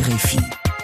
RFI.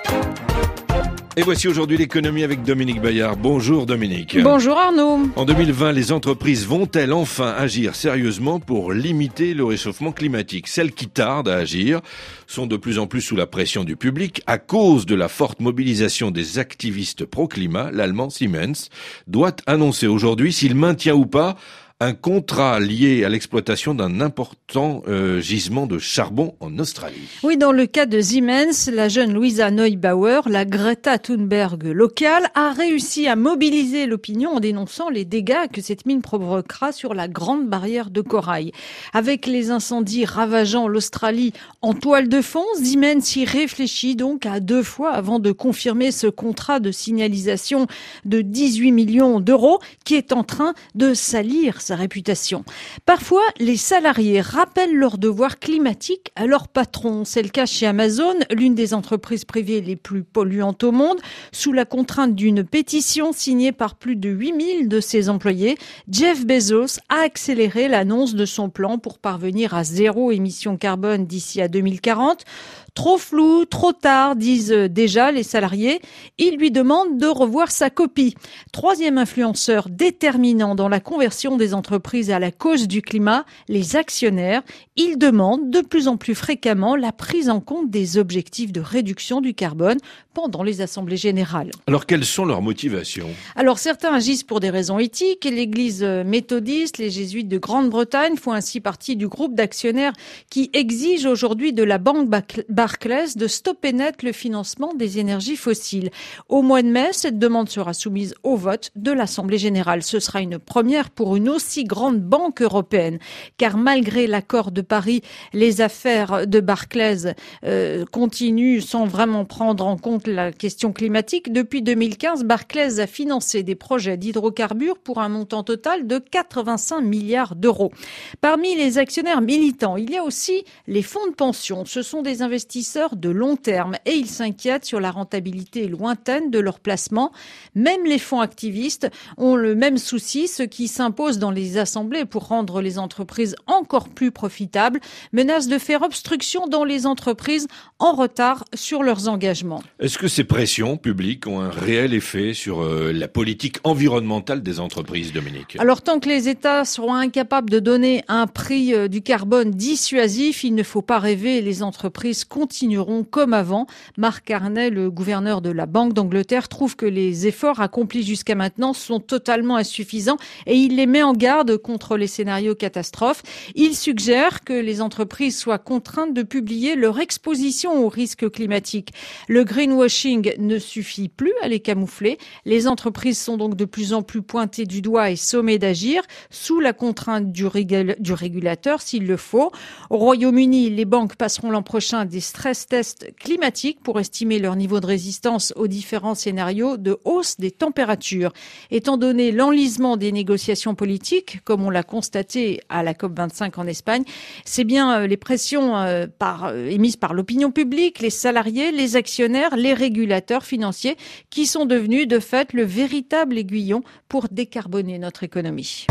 Et voici aujourd'hui l'économie avec Dominique Bayard. Bonjour Dominique. Bonjour Arnaud. En 2020, les entreprises vont-elles enfin agir sérieusement pour limiter le réchauffement climatique ? Celles qui tardent à agir sont de plus en plus sous la pression du public à cause de la forte mobilisation des activistes pro-climat. L'allemand Siemens doit annoncer aujourd'hui s'il maintient ou pas un contrat lié à l'exploitation d'un important gisement de charbon en Australie. Oui, dans le cas de Siemens, la jeune Luisa Neubauer, la Greta Thunberg locale, a réussi à mobiliser l'opinion en dénonçant les dégâts que cette mine provoquera sur la grande barrière de corail. Avec les incendies ravageant l'Australie en toile de fond, Siemens y réfléchit donc à 2 fois avant de confirmer ce contrat de signalisation de 18 millions d'euros qui est en train de salir sa réputation. Parfois, les salariés rappellent leurs devoirs climatiques à leur patron. C'est le cas chez Amazon, l'une des entreprises privées les plus polluantes au monde. Sous la contrainte d'une pétition signée par plus de 8000 de ses employés, Jeff Bezos a accéléré l'annonce de son plan pour parvenir à 0 émission carbone d'ici à 2040. Trop flou, trop tard, disent déjà les salariés. Ils lui demandent de revoir sa copie. 3e influenceur déterminant dans la conversion des entreprises à la cause du climat, les actionnaires. Ils demandent de plus en plus fréquemment la prise en compte des objectifs de réduction du carbone pendant les assemblées générales. Alors, quelles sont leurs motivations ? Alors, certains agissent pour des raisons éthiques. L'église méthodiste, les jésuites de Grande-Bretagne font ainsi partie du groupe d'actionnaires qui exige aujourd'hui de la banque Barclays de stopper net le financement des énergies fossiles. Au mois de mai, cette demande sera soumise au vote de l'Assemblée générale. Ce sera une première pour une aussi grande banque européenne. Car malgré l'accord de Paris, les affaires de Barclays continuent sans vraiment prendre en compte la question climatique. Depuis 2015, Barclays a financé des projets d'hydrocarbures pour un montant total de 85 milliards d'euros. Parmi les actionnaires militants, il y a aussi les fonds de pension. Ce sont des investisseurs de long terme et ils s'inquiètent sur la rentabilité lointaine de leurs placements. Même les fonds activistes ont le même souci. Ce qui s'impose dans les assemblées pour rendre les entreprises encore plus profitables menace de faire obstruction dans les entreprises en retard sur leurs engagements. Est-ce que ces pressions publiques ont un réel effet sur la politique environnementale des entreprises, Dominique ? Alors, tant que les États seront incapables de donner un prix du carbone dissuasif, il ne faut pas rêver, les entreprises continueront comme avant. Mark Carney, le gouverneur de la Banque d'Angleterre, trouve que les efforts accomplis jusqu'à maintenant sont totalement insuffisants et il les met en garde contre les scénarios catastrophes. Il suggère que les entreprises soient contraintes de publier leur exposition aux risques climatiques. Le greenwashing ne suffit plus à les camoufler. Les entreprises sont donc de plus en plus pointées du doigt et sommées d'agir sous la contrainte du régulateur s'il le faut. Au Royaume-Uni, les banques passeront l'an prochain des stress tests climatiques pour estimer leur niveau de résistance aux différents scénarios de hausse des températures. Étant donné l'enlisement des négociations politiques, comme on l'a constaté à la COP25 en Espagne, c'est bien les pressions émises par l'opinion publique, les salariés, les actionnaires, les régulateurs financiers qui sont devenus de fait le véritable aiguillon pour décarboner notre économie.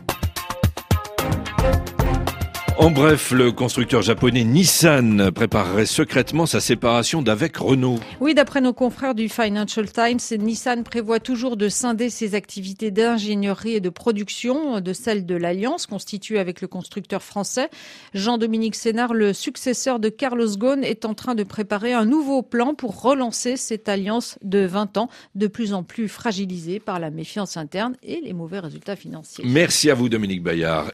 En bref, le constructeur japonais Nissan préparerait secrètement sa séparation d'avec Renault. Oui, d'après nos confrères du Financial Times, Nissan prévoit toujours de scinder ses activités d'ingénierie et de production de celles de l'Alliance constituée avec le constructeur français. Jean-Dominique Sénard, le successeur de Carlos Ghosn, est en train de préparer un nouveau plan pour relancer cette alliance de 20 ans, de plus en plus fragilisée par la méfiance interne et les mauvais résultats financiers. Merci à vous, Dominique Bayard.